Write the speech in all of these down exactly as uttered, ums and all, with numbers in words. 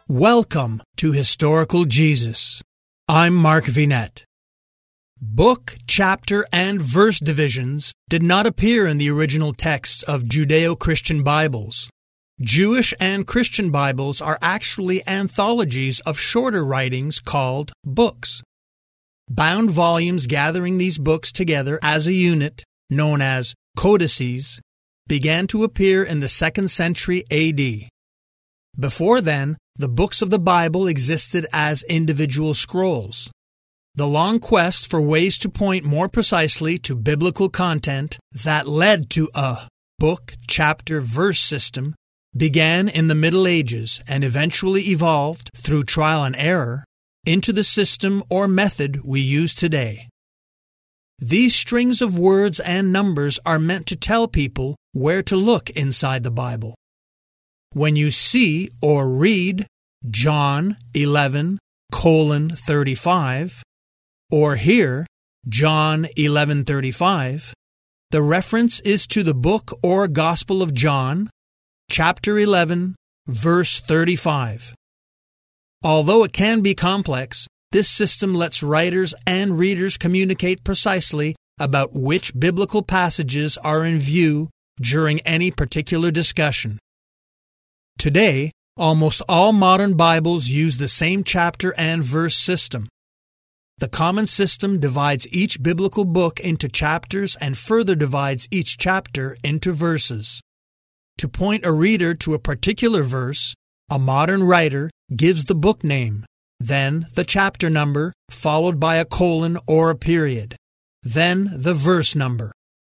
Welcome to Historical Jesus. I'm Mark Vinette. Book, chapter, and verse divisions did not appear in the original texts of Judeo-Christian Bibles. Jewish and Christian Bibles are actually anthologies of shorter writings called books. Bound volumes gathering these books together as a unit, known as codices, began to appear in the second century A D. Before then, the books of the Bible existed as individual scrolls. The long quest for ways to point more precisely to biblical content that led to a book, chapter, verse system began in the Middle Ages and eventually evolved, through trial and error, into the system or method we use today. These strings of words and numbers are meant to tell people where to look inside the Bible. When you see or read John eleven colon thirty-five or hear John eleven thirty-five, the reference is to the book or Gospel of John, chapter eleven, verse thirty-five. Although it can be complex, this system lets writers and readers communicate precisely about which biblical passages are in view during any particular discussion. Today, almost all modern Bibles use the same chapter and verse system. The common system divides each biblical book into chapters and further divides each chapter into verses. To point a reader to a particular verse, a modern writer gives the book name, then the chapter number, followed by a colon or a period, then the verse number.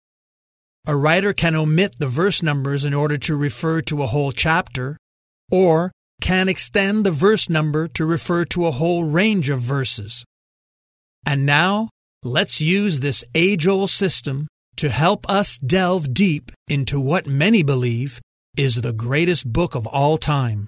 A writer can omit the verse numbers in order to refer to a whole chapter, or can extend the verse number to refer to a whole range of verses. And now, let's use this age-old system to help us delve deep into what many believe is the greatest book of all time.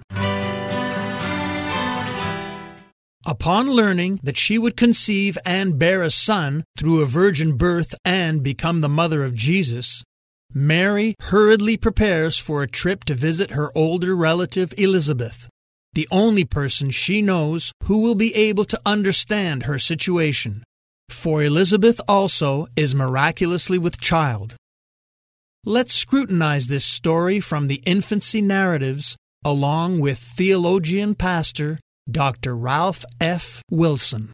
Upon learning that she would conceive and bear a son through a virgin birth and become the mother of Jesus, Mary hurriedly prepares for a trip to visit her older relative Elizabeth, the only person she knows who will be able to understand her situation, for Elizabeth also is miraculously with child. Let's scrutinize this story from the infancy narratives along with theologian pastor Doctor Ralph F. Wilson.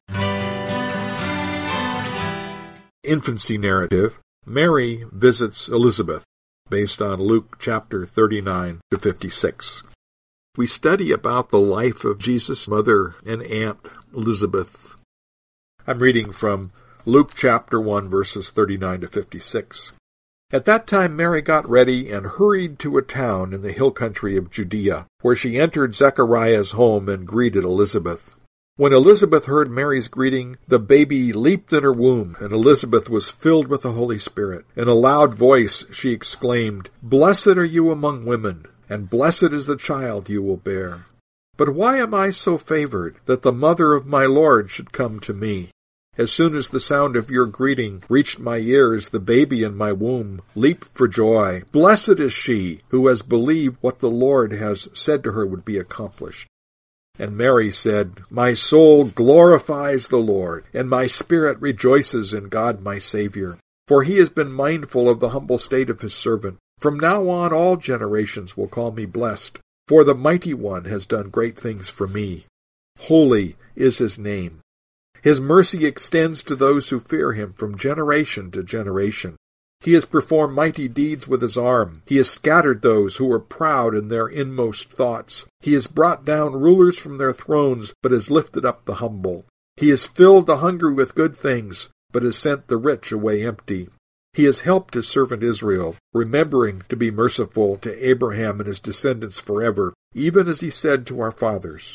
Infancy narrative. Mary visits Elizabeth, based on Luke chapter thirty-nine to fifty-six. We study about the life of Jesus' mother and aunt Elizabeth. I'm reading from Luke chapter one, verses thirty-nine to fifty-six. At that time Mary got ready and hurried to a town in the hill country of Judea, where she entered Zechariah's home and greeted Elizabeth. When Elizabeth heard Mary's greeting, the baby leaped in her womb, and Elizabeth was filled with the Holy Spirit. In a loud voice she exclaimed, "Blessed are you among women, and blessed is the child you will bear. But why am I so favored that the mother of my Lord should come to me? As soon as the sound of your greeting reached my ears, the baby in my womb leaped for joy. Blessed is she who has believed what the Lord has said to her would be accomplished." And Mary said, "My soul glorifies the Lord, and my spirit rejoices in God my Savior. For he has been mindful of the humble state of his servant. From now on all generations will call me blessed, for the Mighty One has done great things for me. Holy is his name. His mercy extends to those who fear him from generation to generation. He has performed mighty deeds with his arm. He has scattered those who were proud in their inmost thoughts. He has brought down rulers from their thrones, but has lifted up the humble. He has filled the hungry with good things, but has sent the rich away empty. He has helped his servant Israel, remembering to be merciful to Abraham and his descendants forever, even as he said to our fathers."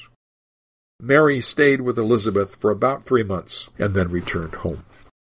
Mary stayed with Elizabeth for about three months and then returned home.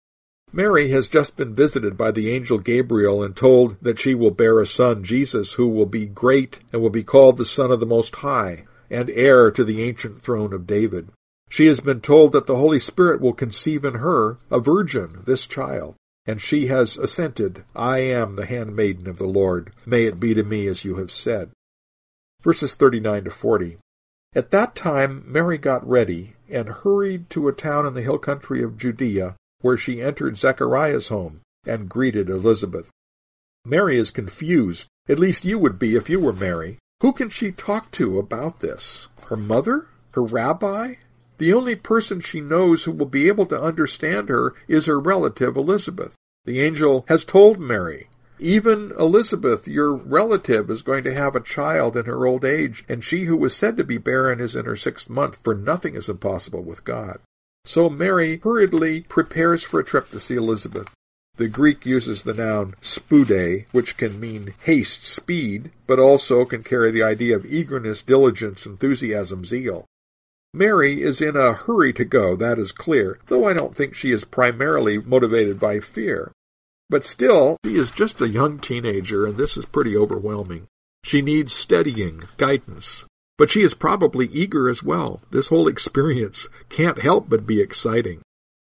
Mary has just been visited by the angel Gabriel and told that she will bear a son, Jesus, who will be great and will be called the Son of the Most High and heir to the ancient throne of David. She has been told that the Holy Spirit will conceive in her, a virgin, this child, and she has assented, "I am the handmaiden of the Lord. May it be to me as you have said." Verses thirty-nine to forty. At that time Mary got ready and hurried to a town in the hill country of Judea, where she entered Zechariah's home and greeted Elizabeth. Mary is confused. At least you would be if you were Mary. Who can she talk to about this? Her mother? Her rabbi? The only person she knows who will be able to understand her is her relative Elizabeth. The angel has told Mary, "Even Elizabeth, your relative, is going to have a child in her old age, and she who was said to be barren is in her sixth month, for nothing is impossible with God." So Mary hurriedly prepares for a trip to see Elizabeth. The Greek uses the noun spude, which can mean haste, speed, but also can carry the idea of eagerness, diligence, enthusiasm, zeal. Mary is in a hurry to go, that is clear, though I don't think she is primarily motivated by fear. But still, she is just a young teenager, and this is pretty overwhelming. She needs steadying, guidance. But she is probably eager as well. This whole experience can't help but be exciting.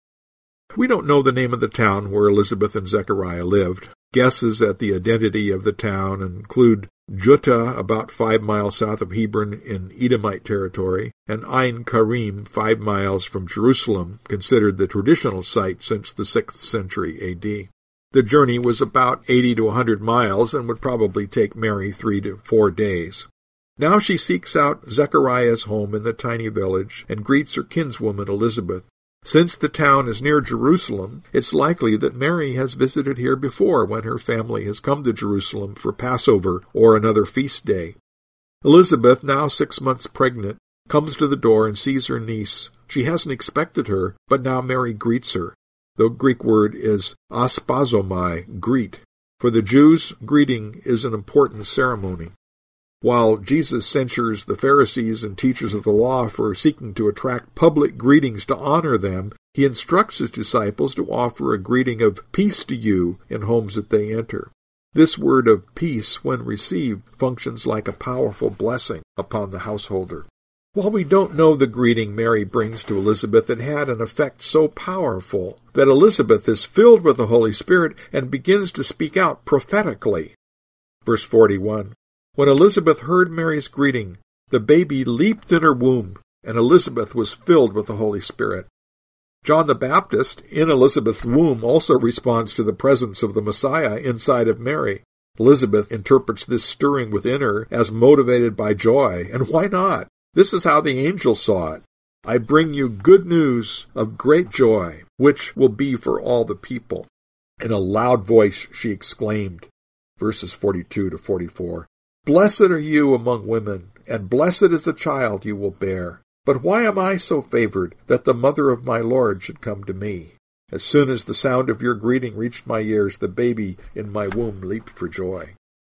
We don't know the name of the town where Elizabeth and Zechariah lived. Guesses at the identity of the town include Juttah, about five miles south of Hebron in Edomite territory, and Ein Karim, five miles from Jerusalem, considered the traditional site since the sixth century A D. The journey was about eighty to a hundred miles and would probably take Mary three to four days. Now she seeks out Zechariah's home in the tiny village and greets her kinswoman Elizabeth. Since the town is near Jerusalem, it's likely that Mary has visited here before when her family has come to Jerusalem for Passover or another feast day. Elizabeth, now six months pregnant, comes to the door and sees her niece. She hasn't expected her, but now Mary greets her. The Greek word is aspazomai, greet. For the Jews, greeting is an important ceremony. While Jesus censures the Pharisees and teachers of the law for seeking to attract public greetings to honor them, he instructs his disciples to offer a greeting of peace to you in homes that they enter. This word of peace, when received, functions like a powerful blessing upon the householder. While we don't know the greeting Mary brings to Elizabeth, it had an effect so powerful that Elizabeth is filled with the Holy Spirit and begins to speak out prophetically. Verse forty-one. When Elizabeth heard Mary's greeting, the baby leaped in her womb, and Elizabeth was filled with the Holy Spirit. John the Baptist, in Elizabeth's womb, also responds to the presence of the Messiah inside of Mary. Elizabeth interprets this stirring within her as motivated by joy, and why not? This is how the angel saw it. I bring you good news of great joy, which will be for all the people. In a loud voice she exclaimed, verses forty-two to forty-four, Blessed are you among women, and blessed is the child you will bear. But why am I so favored that the mother of my Lord should come to me? As soon as the sound of your greeting reached my ears, the baby in my womb leaped for joy.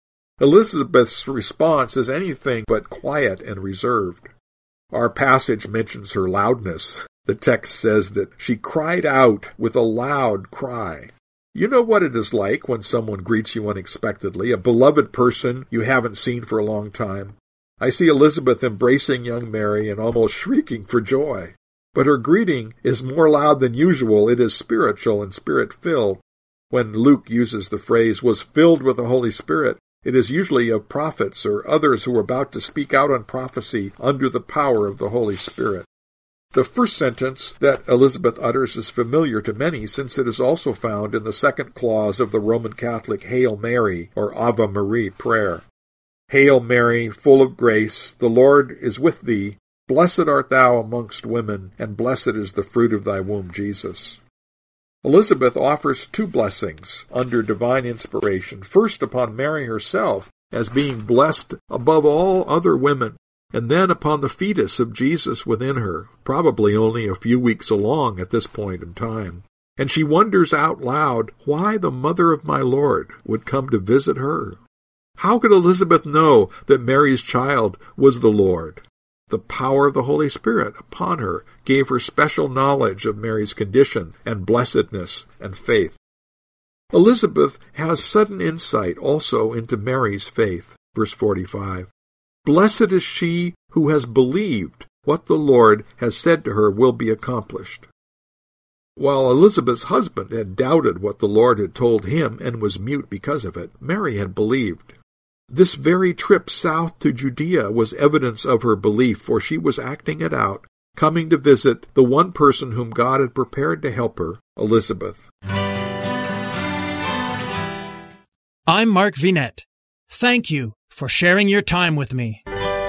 Elizabeth's response is anything but quiet and reserved. Our passage mentions her loudness. The text says that she cried out with a loud cry. You know what it is like when someone greets you unexpectedly, a beloved person you haven't seen for a long time. I see Elizabeth embracing young Mary and almost shrieking for joy. But her greeting is more loud than usual. It is spiritual and spirit-filled. When Luke uses the phrase, was filled with the Holy Spirit, it is usually of prophets or others who are about to speak out on prophecy under the power of the Holy Spirit. The first sentence that Elizabeth utters is familiar to many, since it is also found in the second clause of the Roman Catholic Hail Mary, or Ave Maria prayer. Hail Mary, full of grace, the Lord is with thee. Blessed art thou amongst women, and blessed is the fruit of thy womb, Jesus. Elizabeth offers two blessings under divine inspiration, first upon Mary herself, as being blessed above all other women, and then upon the fetus of Jesus within her, probably only a few weeks along at this point in time. And she wonders out loud why the mother of my Lord would come to visit her. How could Elizabeth know that Mary's child was the Lord? The power of the Holy Spirit upon her gave her special knowledge of Mary's condition and blessedness and faith. Elizabeth has sudden insight also into Mary's faith. Verse forty-five. Blessed is she who has believed what the Lord has said to her will be accomplished. While Elizabeth's husband had doubted what the Lord had told him and was mute because of it, Mary had believed. This very trip south to Judea was evidence of her belief, for she was acting it out, coming to visit the one person whom God had prepared to help her, Elizabeth. I'm Mark Vinette. Thank you for sharing your time with me.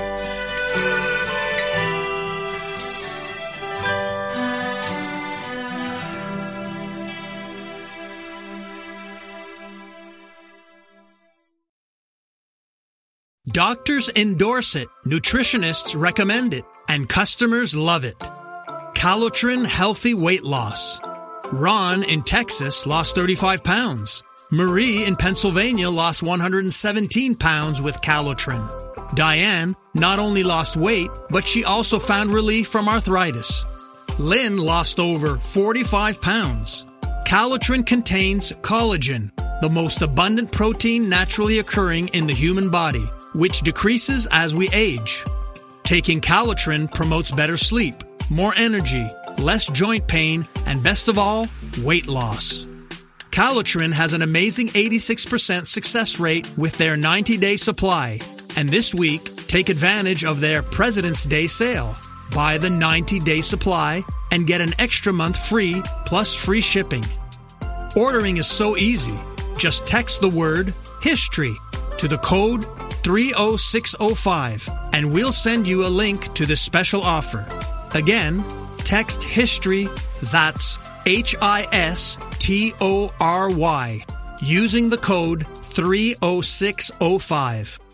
Doctors endorse it, nutritionists recommend it, and customers love it. Calotren Healthy Weight Loss. Ron in Texas lost thirty-five pounds. Marie in Pennsylvania lost one hundred seventeen pounds with Calotren. Diane not only lost weight, but she also found relief from arthritis. Lynn lost over forty-five pounds. Calotren contains collagen, the most abundant protein naturally occurring in the human body, which decreases as we age. Taking Calotren promotes better sleep, more energy, less joint pain, and best of all, weight loss. Calotren has an amazing eighty-six percent success rate with their ninety-day supply. And this week, take advantage of their President's Day sale. Buy the ninety-day supply and get an extra month free plus free shipping. Ordering is so easy. Just text the word HISTORY to the code three oh six oh five and we'll send you a link to this special offer. Again, text HISTORY, that's H I S T O R Y, using the code three oh six oh five.